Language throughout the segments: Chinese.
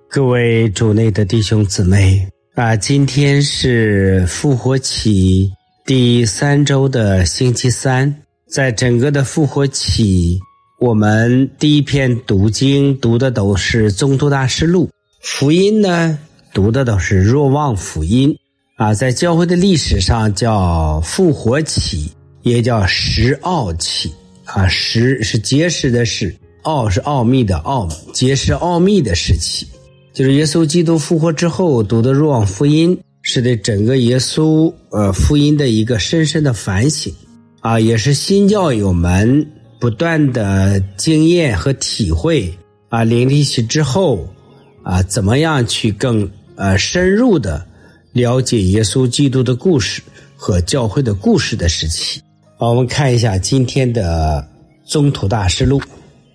各位主内的弟兄姊妹今天是复活期第3周的星期三。在整个的复活期，我们第一篇读经读的都是宗徒大事录，福音呢读的都是若望福音在教会的历史上叫复活期，也叫实奥期实是结实的实，奥是奥秘的奥，结实奥秘的时期，就是耶稣基督复活之后读的若望福音，是对整个耶稣福音的一个深深的反省也是新教友们不断的经验和体会灵历期之后怎么样去更深入的了解耶稣基督的故事和教会的故事的时期。我们看一下今天的宗徒大事录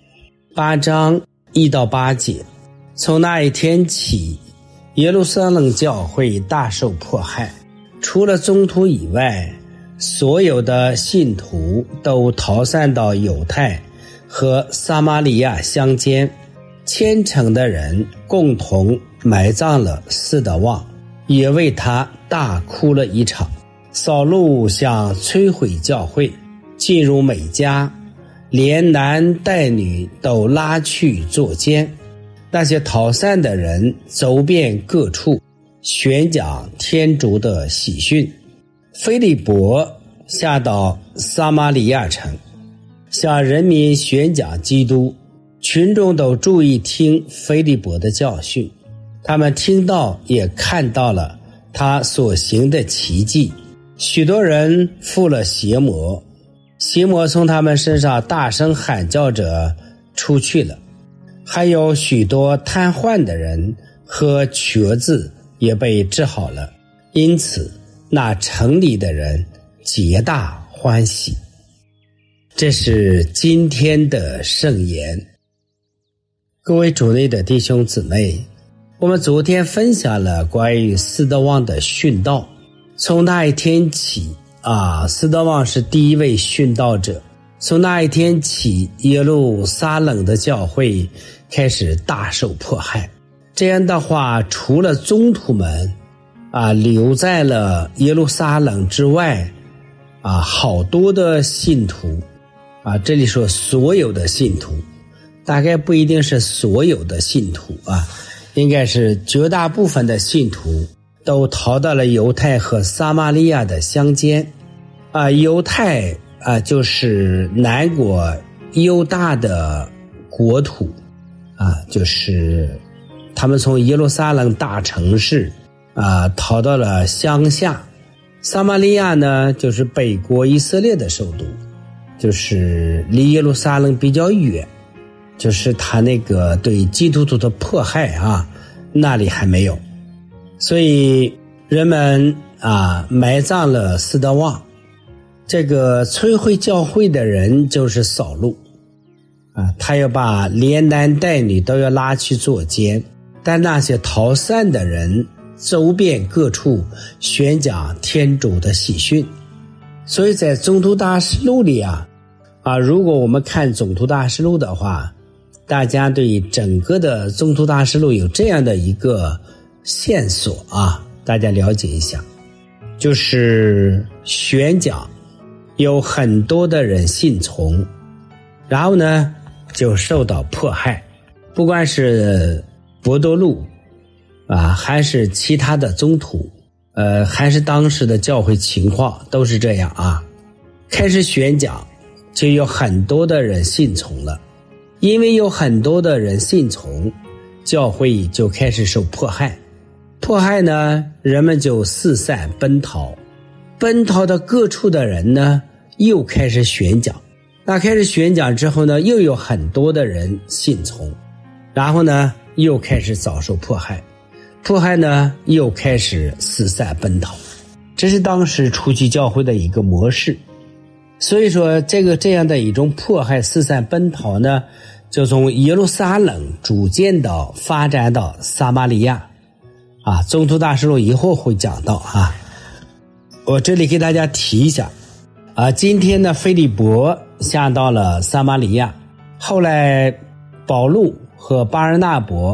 8章1到8节。从那一天起，耶路撒冷教会大受迫害，除了宗徒以外，所有的信徒都逃散到犹太和撒玛利亚乡间，虔诚的人共同埋葬了斯德旺，也为他大哭了一场。扫路想摧毁教会，进入每家，连男带女都拉去坐监。那些逃散的人走遍各处，宣讲天主的喜讯。腓利伯下到撒玛利亚城，向人民宣讲基督，群众都注意听腓利伯的教训，他们听到也看到了他所行的奇迹。许多人附了邪魔，邪魔从他们身上大声喊叫着出去了。还有许多瘫痪的人和瘸子也被治好了，因此那城里的人皆大欢喜。这是今天的圣言。各位主内的弟兄姊妹，我们昨天分享了关于斯德旺的殉道。从那一天起斯德旺是第一位殉道者。从那一天起，耶路撒冷的教会开始大受迫害。这样的话，除了宗徒们留在了耶路撒冷之外好多的信徒这里说所有的信徒，大概不一定是所有的信徒应该是绝大部分的信徒都逃到了犹太和撒玛利亚的乡间犹太就是南国犹大的国土就是他们从耶路撒冷大城市逃到了乡下。撒玛利亚呢，就是北国以色列的首都，就是离耶路撒冷比较远，就是他那个对基督徒的迫害那里还没有，所以人们埋葬了斯德旺。这个摧毁教会的人就是扫路他要把连男带女都要拉去坐监，但那些逃散的人走遍各处宣讲天主的喜讯。所以在宗徒大事录里如果我们看宗徒大事录的话，大家对整个的宗徒大事录有这样的一个线索大家了解一下，就是宣讲有很多的人信从，然后呢就受到迫害，不管是伯多禄还是其他的宗徒还是当时的教会情况都是这样开始宣讲，就有很多的人信从了。因为有很多的人信从，教会就开始受迫害。迫害呢，人们就四散奔逃，奔逃到各处的人呢又开始宣讲。那开始宣讲之后呢，又有很多的人信从，然后呢又开始遭受迫害，迫害呢又开始四散奔逃。这是当时初期教会的一个模式。所以说这样的一种迫害四散奔逃呢，就从耶路撒冷逐渐的发展到撒玛利亚宗徒大事录以后会讲到我这里给大家提一下今天的腓利伯下到了撒玛利亚，后来保禄和巴尔纳伯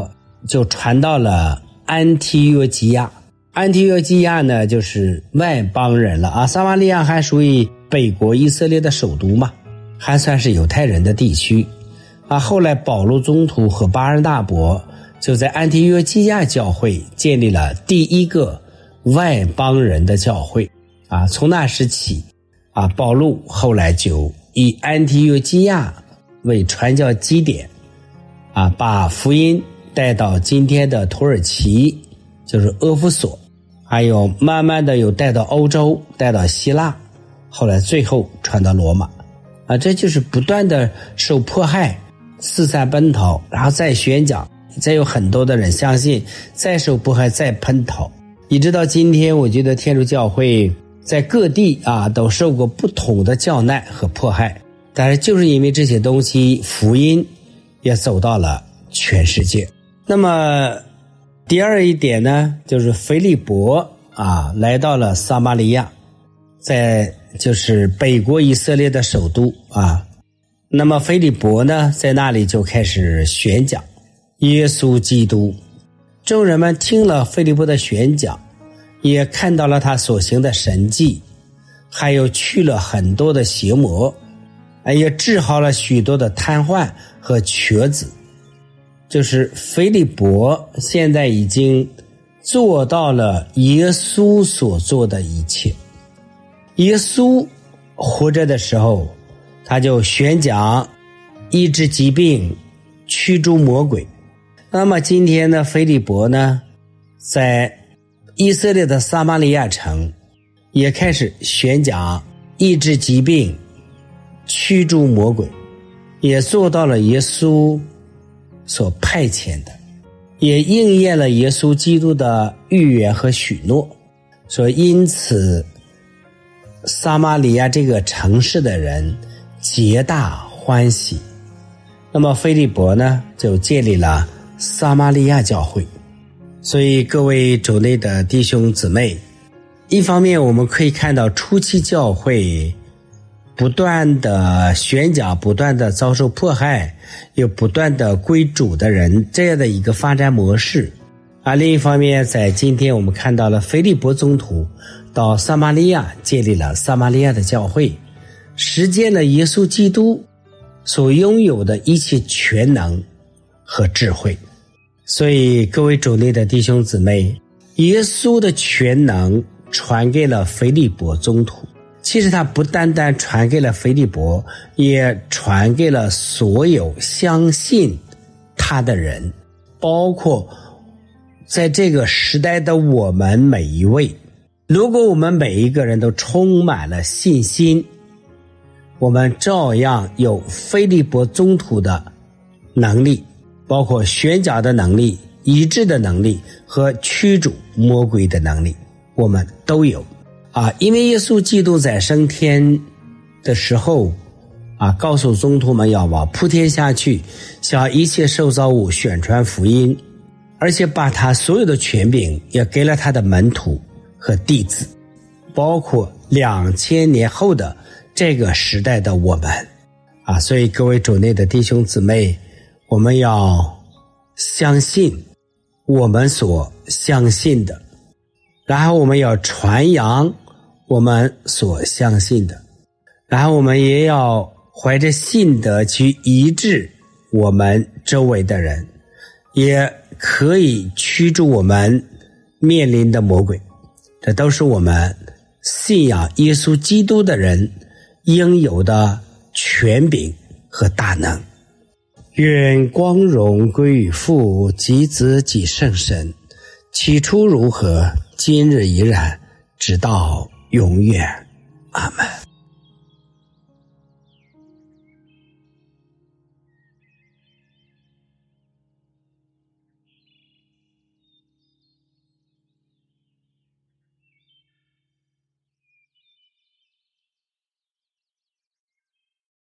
就传到了安提约基亚。安提约基亚呢，就是外邦人了啊。撒玛利亚还属于北国以色列的首都嘛，还算是犹太人的地区啊。后来保罗宗徒和巴尔纳伯就在安提约基亚教会建立了第一个外邦人的教会啊。从那时起啊，保罗后来就以安提约基亚为传教基点啊，把福音带到今天的土耳其，就是阿弗所，还有慢慢的又带到欧洲，带到希腊，后来最后传到罗马啊。这就是不断的受迫害，四散奔逃，然后再宣讲，再有很多的人相信，再受迫害，再奔逃，一直到今天。我觉得天主教会在各地啊都受过不同的教难和迫害，但是就是因为这些东西，福音也走到了全世界。那么第二一点呢，就是腓利伯啊来到了撒玛利亚，在就是北国以色列的首都啊。那么腓利伯呢，在那里就开始宣讲耶稣基督。众人们听了腓利伯的宣讲，也看到了他所行的神迹，还有去了很多的邪魔，也治好了许多的瘫痪和瘸子。就是腓利伯现在已经做到了耶稣所做的一切。耶稣活着的时候，他就宣讲医治疾病，驱逐魔鬼。那么今天呢，腓利伯呢，在以色列的撒玛利亚城也开始宣讲医治疾病，驱逐魔鬼，也做到了耶稣所派遣的，也应验了耶稣基督的预言和许诺。所以因此撒玛利亚这个城市的人皆大欢喜。那么腓利伯呢，就建立了撒玛利亚教会。所以各位主内的弟兄姊妹，一方面我们可以看到初期教会不断的宣讲，不断的遭受迫害，又不断的归主的人，这样的一个发展模式啊。另一方面，在今天我们看到了腓利伯宗徒到撒玛利亚建立了撒玛利亚的教会，实践了耶稣基督所拥有的一切全能和智慧。所以各位主内的弟兄姊妹，耶稣的全能传给了腓利伯宗徒，其实他不单单传给了腓利伯，也传给了所有相信他的人，包括在这个时代的我们每一位。如果我们每一个人都充满了信心，我们照样有腓利伯宗徒的能力，包括宣讲的能力、医治的能力和驱逐魔鬼的能力，我们都有啊。因为耶稣基督在升天的时候啊，告诉宗徒们要往普天下去，向一切受造物宣传福音，而且把他所有的权柄也给了他的门徒和弟子，包括2000年后的这个时代的我们啊。所以各位主内的弟兄姊妹，我们要相信我们所相信的，然后我们要传扬我们所相信的，然后我们也要怀着信德去医治我们周围的人，也可以驱逐我们面临的魔鬼。这都是我们信仰耶稣基督的人应有的权柄和大能。愿光荣归于父及子及圣神，起初如何，今日依然，直到永远。阿们。